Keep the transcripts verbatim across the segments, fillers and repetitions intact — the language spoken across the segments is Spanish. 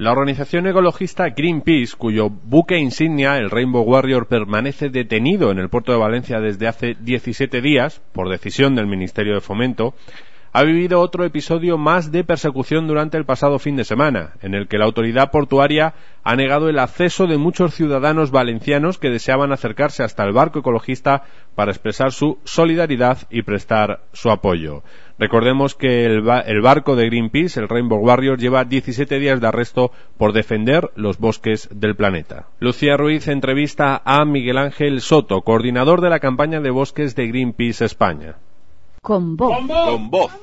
La organización ecologista Greenpeace, cuyo buque insignia, el Rainbow Warrior, permanece detenido en el puerto de Valencia desde hace diecisiete días, por decisión del Ministerio de Fomento, ha vivido otro episodio más de persecución durante el pasado fin de semana, en el que la autoridad portuaria ha negado el acceso de muchos ciudadanos valencianos que deseaban acercarse hasta el barco ecologista para expresar su solidaridad y prestar su apoyo. Recordemos que el, ba- el barco de Greenpeace, el Rainbow Warrior, lleva diecisiete días de arresto por defender los bosques del planeta. Lucía Ruiz entrevista a Miguel Ángel Soto, coordinador de la campaña de bosques de Greenpeace España. Con voz. Con voz.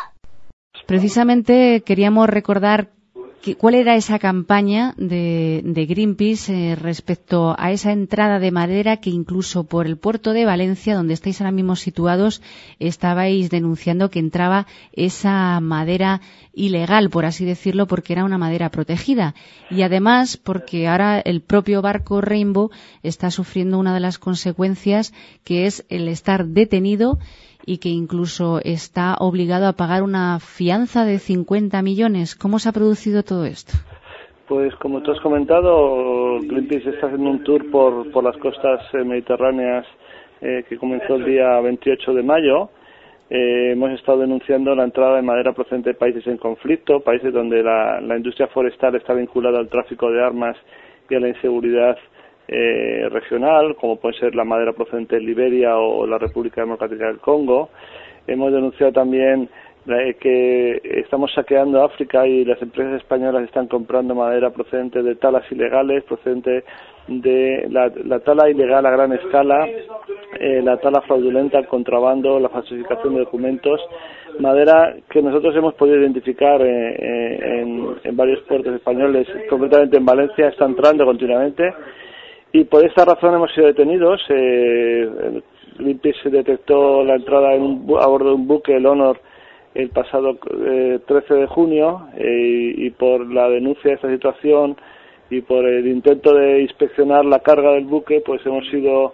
Precisamente queríamos recordar que, cuál era esa campaña de, de Greenpeace eh, respecto a esa entrada de madera que incluso por el puerto de Valencia, donde estáis ahora mismo situados, estabais denunciando que entraba esa madera ilegal, por así decirlo, porque era una madera protegida. Y además porque ahora el propio barco Rainbow está sufriendo una de las consecuencias, que es el estar detenido y que incluso está obligado a pagar una fianza de cincuenta millones. ¿Cómo se ha producido todo esto? Pues como tú has comentado, Greenpeace está haciendo un tour por, por las costas eh, mediterráneas eh, que comenzó el día veintiocho de mayo. Eh, hemos estado denunciando la entrada de madera procedente de países en conflicto, países donde la, la industria forestal está vinculada al tráfico de armas y a la inseguridad Eh, regional, como puede ser la madera procedente de Liberia o la República Democrática del Congo. Hemos denunciado también eh, que estamos saqueando África y las empresas españolas están comprando madera procedente de talas ilegales, procedente de la, la tala ilegal a gran escala, eh, la tala fraudulenta, el contrabando, la falsificación de documentos, madera que nosotros hemos podido identificar eh, eh, en, en varios puertos españoles, concretamente en Valencia, está entrando continuamente. Y por esta razón hemos sido detenidos. Eh, Greenpeace detectó la entrada en un, a bordo de un buque, el Honor, el pasado eh, trece de junio, eh, y, y por la denuncia de esta situación y por el intento de inspeccionar la carga del buque, pues hemos sido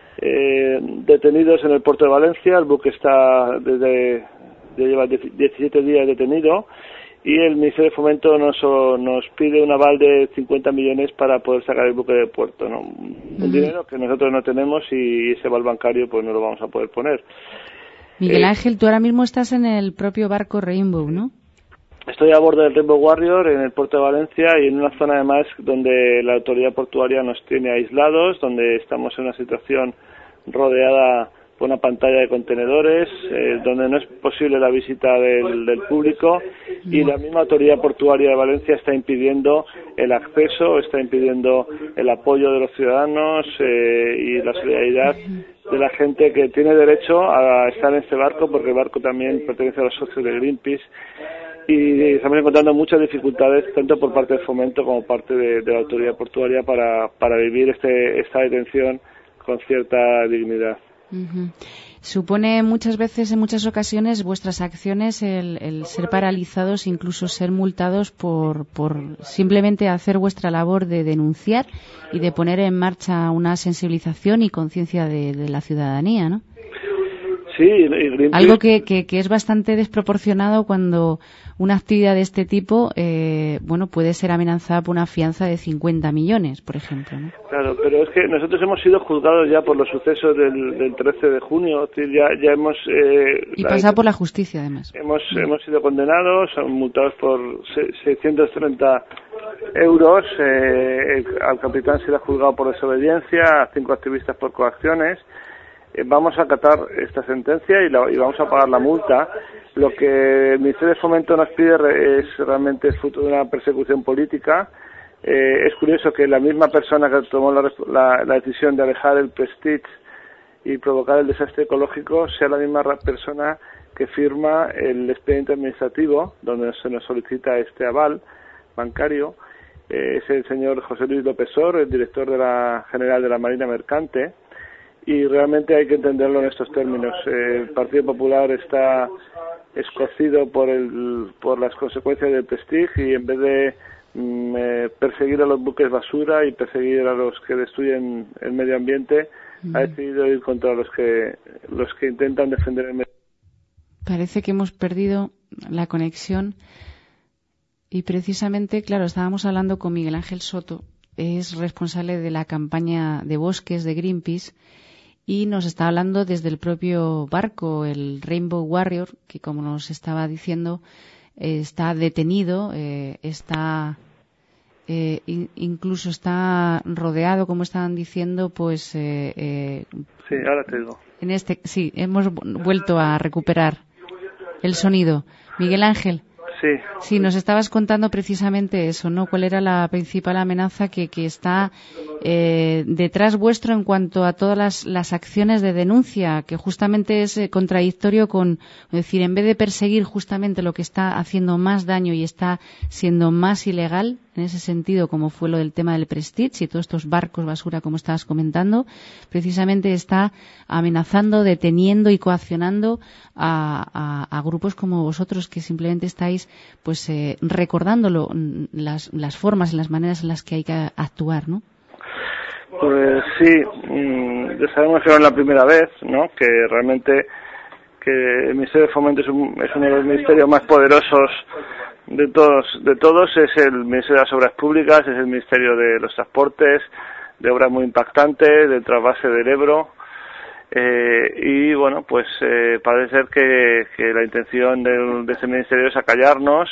eh, detenidos en el puerto de Valencia. El buque está desde ya lleva diecisiete días detenido. Y el Ministerio de Fomento nos, nos pide un aval de cincuenta millones para poder sacar el buque del puerto, ¿no? Un uh-huh. dinero que nosotros no tenemos y ese aval bancario pues no lo vamos a poder poner. Miguel eh, Ángel, tú ahora mismo estás en el propio barco Rainbow, ¿no? Estoy a bordo del Rainbow Warrior en el puerto de Valencia y en una zona además donde la autoridad portuaria nos tiene aislados, donde estamos en una situación rodeada por una pantalla de contenedores, eh, donde no es posible la visita del, del público, y la misma autoridad portuaria de Valencia está impidiendo el acceso, está impidiendo el apoyo de los ciudadanos eh, y la solidaridad de la gente que tiene derecho a estar en este barco, porque el barco también pertenece a los socios de Greenpeace, y estamos encontrando muchas dificultades tanto por parte del Fomento como por parte de, de la autoridad portuaria para, para vivir este, esta detención con cierta dignidad. Uh-huh. Supone muchas veces, en muchas ocasiones, vuestras acciones el, el ser paralizados, incluso ser multados por, por simplemente hacer vuestra labor de denunciar y de poner en marcha una sensibilización y conciencia de, de la ciudadanía, ¿no? Sí, y Greenpeace... Algo que, que, que es bastante desproporcionado cuando una actividad de este tipo, eh, bueno, puede ser amenazada por una fianza de cincuenta millones, por ejemplo, ¿no? Claro, pero es que nosotros hemos sido juzgados ya por los sucesos del, del trece de junio, es decir, ya, ya hemos... Eh, y pasado por la justicia, además. Hemos, sí. hemos sido condenados, son multados por seiscientos treinta euros, eh, el, al capitán se le ha juzgado por desobediencia, a cinco activistas por coacciones. Vamos a acatar esta sentencia y, la, y vamos a pagar la multa. Lo que el Ministerio de Fomento nos pide es realmente fruto de una persecución política. Eh, es curioso que la misma persona que tomó la, la, la decisión de alejar el Prestige y provocar el desastre ecológico sea la misma persona que firma el expediente administrativo donde se nos solicita este aval bancario. Eh, es el señor José Luis López Sor, el director de la general de la Marina Mercante. Y realmente hay que entenderlo en estos términos. Eh, el Partido Popular está escocido por el, por las consecuencias del Prestige y en vez de mm, eh, perseguir a los buques basura y perseguir a los que destruyen el medio ambiente, mm. ha decidido ir contra los que los que intentan defender el medio ambiente. Parece que hemos perdido la conexión. Y precisamente, claro, estábamos hablando con Miguel Ángel Soto, es responsable de la campaña de bosques de Greenpeace, y nos está hablando desde el propio barco, el Rainbow Warrior, que como nos estaba diciendo, eh, está detenido, eh, está eh, in, incluso está rodeado, como estaban diciendo, pues... Eh, eh, sí, ahora te digo. En este, sí, hemos vuelto a recuperar el sonido. Miguel Ángel. Sí. Sí, nos estabas contando precisamente eso, ¿no? ¿Cuál era la principal amenaza que, que está eh, detrás vuestro en cuanto a todas las, las acciones de denuncia, que justamente es eh, contradictorio con, es decir, en vez de perseguir justamente lo que está haciendo más daño y está siendo más ilegal, en ese sentido, como fue lo del tema del Prestige y todos estos barcos basura, como estabas comentando, precisamente está amenazando, deteniendo y coaccionando a, a, a grupos como vosotros, que simplemente estáis pues eh, recordándolo, las, las formas y las maneras en las que hay que actuar, ¿no? Pues sí, mmm, ya sabemos que no es la primera vez, ¿no? Que realmente que el Ministerio de Fomento es, un, es uno de los ministerios más poderosos de todos, de todos, es el Ministerio de las Obras Públicas, es el Ministerio de los Transportes, de obras muy impactantes, del trasvase del Ebro, eh, y bueno, pues eh, parece ser que, que la intención del, de ese ministerio es acallarnos,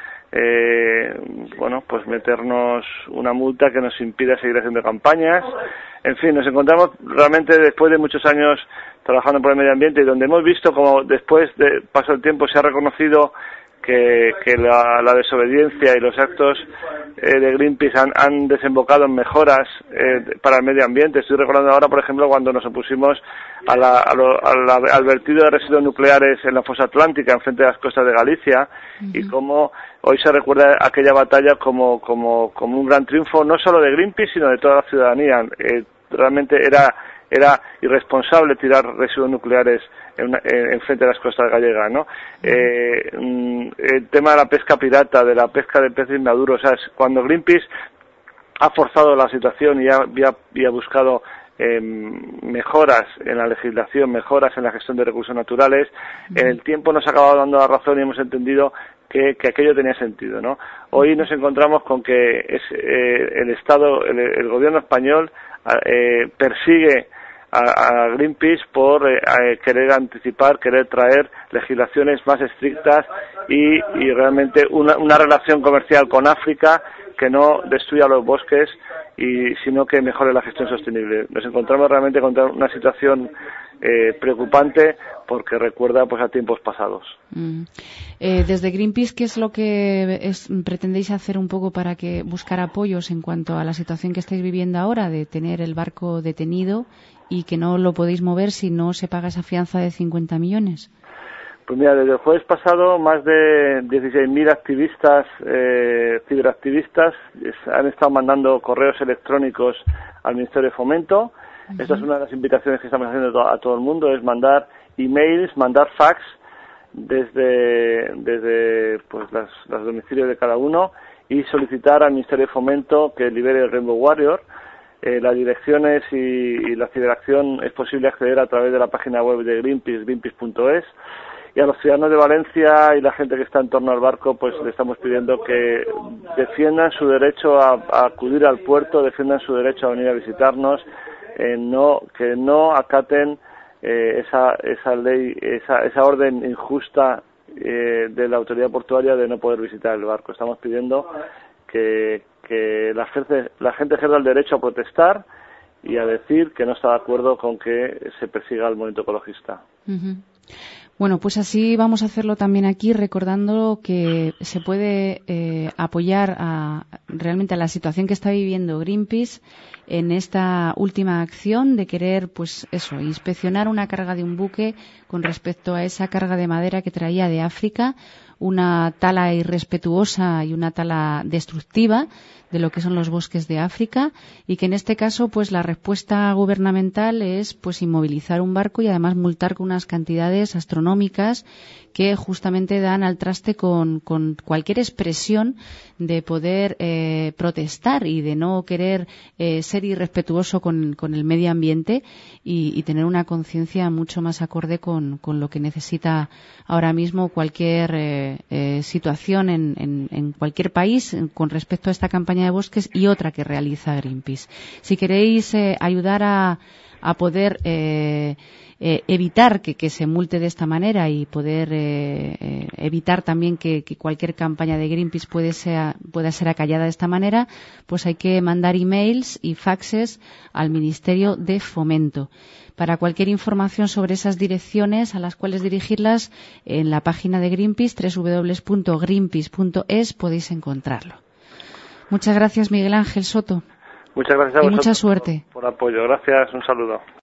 eh, bueno, pues meternos una multa que nos impida seguir haciendo campañas. En fin, nos encontramos realmente después de muchos años trabajando por el medio ambiente y donde hemos visto como después de paso el tiempo se ha reconocido que, que la, la desobediencia y los actos eh, de Greenpeace han, han desembocado en mejoras eh, para el medio ambiente. Estoy recordando ahora, por ejemplo, cuando nos opusimos a la, a lo, a la, al vertido de residuos nucleares en la fosa atlántica, enfrente de las costas de Galicia, uh-huh. Y cómo hoy se recuerda aquella batalla como, como, como un gran triunfo, no solo de Greenpeace, sino de toda la ciudadanía. Eh, realmente era, era irresponsable tirar residuos nucleares en, una, en, en frente de las costas gallegas, ¿no? Eh, el tema de la pesca pirata, de la pesca de peces inmaduros, o sea, cuando Greenpeace ha forzado la situación y ha, y ha, y ha buscado eh, mejoras en la legislación, mejoras en la gestión de recursos naturales, uh-huh. En el tiempo nos ha acabado dando la razón y hemos entendido que, que aquello tenía sentido, ¿no? Hoy nos encontramos con que es eh, el Estado, el, el gobierno español eh, persigue a Greenpeace por eh, querer anticipar, querer traer legislaciones más estrictas y, y realmente una, una relación comercial con África que no destruya los bosques y sino que mejore la gestión sostenible. Nos encontramos realmente con una situación eh, preocupante porque recuerda pues a tiempos pasados. Mm. Eh, desde Greenpeace, ¿qué es lo que es, pretendéis hacer un poco para que buscar apoyos en cuanto a la situación que estáis viviendo ahora de tener el barco detenido y que no lo podéis mover si no se paga esa fianza de cincuenta millones? Pues mira, desde el jueves pasado más de dieciséis mil activistas, eh, ciberactivistas, han estado mandando correos electrónicos al Ministerio de Fomento. Uh-huh. Esta es una de las invitaciones que estamos haciendo a todo el mundo, es mandar emails, mandar fax desde, desde pues las, los domicilios de cada uno y solicitar al Ministerio de Fomento que libere el Rainbow Warrior. Eh, las direcciones y, y la ciberacción es posible acceder a través de la página web de Greenpeace, greenpeace punto es, y a los ciudadanos de Valencia y la gente que está en torno al barco pues le estamos pidiendo que defiendan su derecho a, a acudir al puerto, defiendan su derecho a venir a visitarnos, eh, no que no acaten eh, esa esa ley, esa esa orden injusta eh, de la autoridad portuaria de no poder visitar el barco. Estamos pidiendo que que la gente, la gente ejerza el derecho a protestar y a decir que no está de acuerdo con que se persiga el movimiento ecologista. Uh-huh. Bueno, pues así vamos a hacerlo también aquí, recordando que se puede eh, apoyar a, realmente a la situación que está viviendo Greenpeace en esta última acción de querer, pues eso, inspeccionar una carga de un buque con respecto a esa carga de madera que traía de África, una tala irrespetuosa y una tala destructiva de lo que son los bosques de África, y que en este caso pues la respuesta gubernamental es pues inmovilizar un barco y además multar con unas cantidades astronómicas que justamente dan al traste con, con cualquier expresión de poder eh, protestar y de no querer eh, ser irrespetuoso con, con el medio ambiente y, y tener una conciencia mucho más acorde con, con lo que necesita ahora mismo cualquier eh, eh, eh, situación en, en, en cualquier país con respecto a esta campaña de bosques y otra que realiza Greenpeace. Si queréis eh, ayudar a, a poder eh, eh, evitar que, que se multe de esta manera y poder eh, eh, evitar también que, que cualquier campaña de Greenpeace puede ser, pueda ser acallada de esta manera, pues hay que mandar emails y faxes al Ministerio de Fomento. Para cualquier información sobre esas direcciones a las cuales dirigirlas, en la página de Greenpeace, doble u doble u doble u punto greenpeace punto es, podéis encontrarlo. Muchas gracias, Miguel Ángel Soto. Muchas gracias a y vosotros mucha suerte. por, por apoyo. Gracias, un saludo.